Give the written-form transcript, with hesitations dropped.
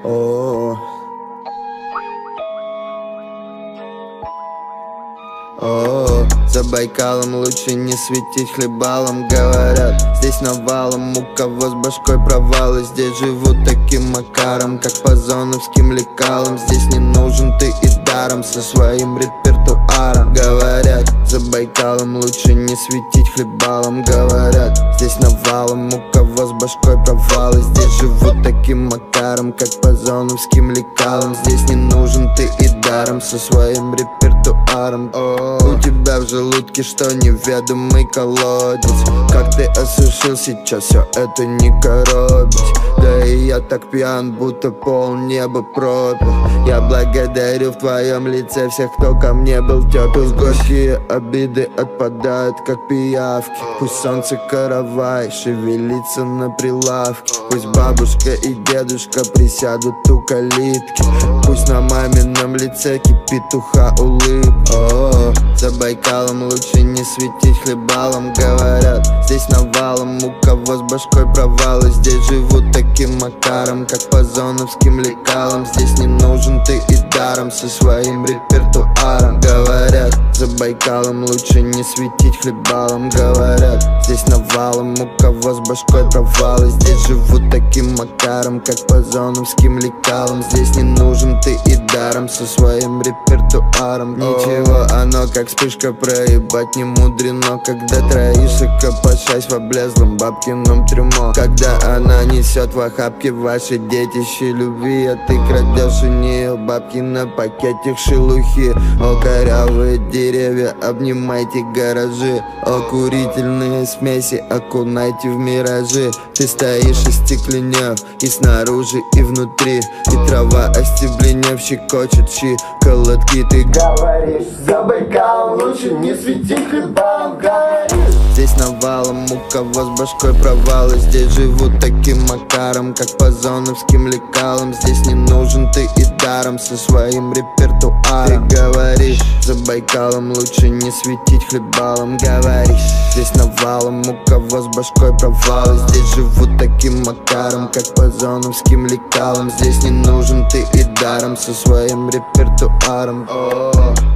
О, за Байкалом лучше не светить хлебалом. Говорят, здесь навалом, у кого с башкой провалы. Здесь живут таким макаром, как по зоновским лекалам. Здесь не нужен ты и даром со своим репертуаром. Говорят, за Байкалом лучше не светить хлебалом. Говорят, здесь навалом, у кого с башкой провалы. Здесь живут таким макаром, как по зоновским лекалам. Здесь не нужен ты и даром со своим репертуаром. У тебя в желудке что, неведомый колодец? Как ты осушил сейчас, все это не коробить. Да и я так пьян, будто пол неба пропил. Я благодарю в твоем лице всех, кто ко мне был тепл. Горькие обиды отпадают, как пиявки. Пусть солнце каравай шевелится на прилавке. Пусть бабушка и дедушка присядут у калитки. Пусть на мамином лице кипит уха улыбка. За Байкалом лучше не светить хлебалом. Говорят, здесь навалом, у кого с башкой провалы. Здесь живут таким макаром, как по зоновским лекалам. Здесь не нужен ты и даром со своим репертуаром. Говорят, за Байкалом лучше не светить хлебалом. Говорят, здесь навалом, у кого с башкой провалы. Здесь живут таким макаром, как по зоновским лекалам. Здесь не нужен ты и даром со своим репертуаром. Ничего, оно как вспышка, проебать не мудрено. Когда троишься, копошась в облезлом бабкином трюмо. Когда она несет в охапке ваши детище любви, а ты крадешь у нее бабки на пакетик шелухи. О, корявые деревья, обнимайте гаражи. О, курительные смеси, окунайте в миражи. Ты стоишь остекленев и снаружи, и внутри. И трава остебленев щекочет щиколотки. Ты говоришь, за Байкалом лучше не светить хлебалом. Говоришь, здесь навалом, у кого с башкой провалы. Здесь живут таким макаром, как по зоновским лекалам. Здесь не нужен ты и даром со своим репертуаром. Ты говоришь, за Байкалом лучше не светить хлебалом. Говоришь, здесь навалом, у кого с башкой провалы. Здесь живут таким макаром, как по зоновским лекалам. Здесь не нужен ты и даром со своим репертуаром.